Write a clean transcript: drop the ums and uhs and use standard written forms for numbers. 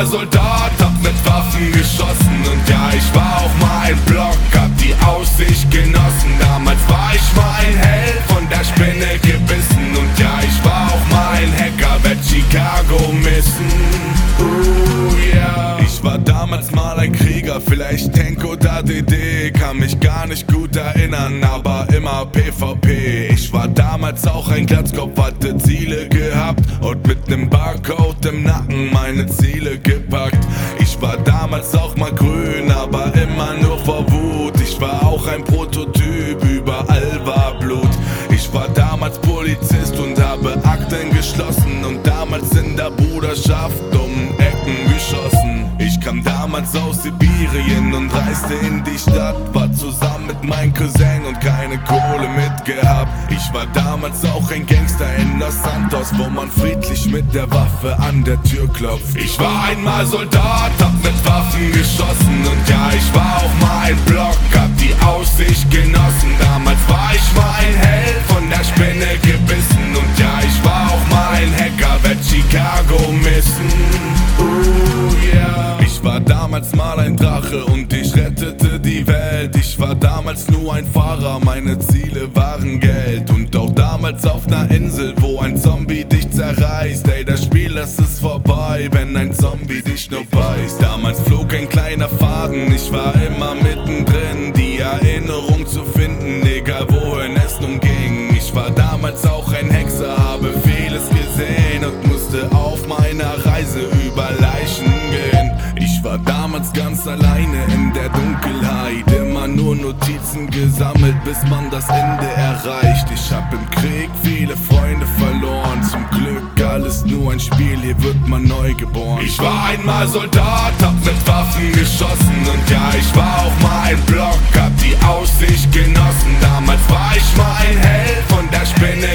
mal Soldat, hab mit Waffen geschossen. Und ja, ich war auch mal ein Block, hab die Aussicht genossen. Damals war ich mal ein Held, von der Spinne gebissen. Und ja, ich war auch mal ein Hacker, werd Chicago missen. Yeah. Ich war damals mal ein Krieger, vielleicht Tank oder DD. Kann mich gar nicht gut erinnern, aber immer PvP. Ich war damals auch ein Glatzkopf, hatte Ziele gehabt und mit nem Barcode im Nacken meine Ziele gepackt. Ich war damals auch mal grün, aber immer nur vor Wut. Ich war auch ein Prototyp, überall war Blut. Ich war damals Polizist und habe Akten geschlossen und damals in der Bruderschaft um Ecken geschossen. Ich kam damals aus Sibirien und reiste in die Stadt, war zusammen mit meinem Cousin und keine Kohle mitgehabt. Ich war damals auch ein Gangster in Los Santos, wo man friedlich mit der Waffe an der Tür klopft. Ich war einmal Soldat, hab mit Waffen geschossen. Und ja, ich war auch mal ein Block, hab die Aussicht genossen. Damals war ich mal ein Held, von der Spinne gebissen. Und ja, ich war auch mal ein Hacker, werd Chicago missen. Yeah. Ich war damals mal ein Drache und ich rettete die Welt. Ich war damals nur ein Fahrer, meine Ziele waren Geld. Und auch damals auf ner Insel, wo ein Zombie dich zerreißt. Ey, das Spiel, das ist vorbei, wenn ein Zombie dich nur beißt. Damals flog ein kleiner Faden, ich war immer mittendrin, die Erinnerung zu finden, egal wohin es nun ging. Ich war damals auch ein Hexer, habe vieles gesehen und musste auf meiner Reise über Leichen gehen. Ich war damals ganz alleine in der Dunkelheit, immer nur Notizen gesammelt, bis man das Ende erreicht. Ich hab im Krieg viele Freunde verloren, zum Glück alles nur ein Spiel, hier wird man neu geboren. Ich war einmal Soldat, hab mit Waffen geschossen. Und ja, ich war auch mal ein Block, hab die Aussicht genossen. Damals war ich mal ein Held, von der Spinne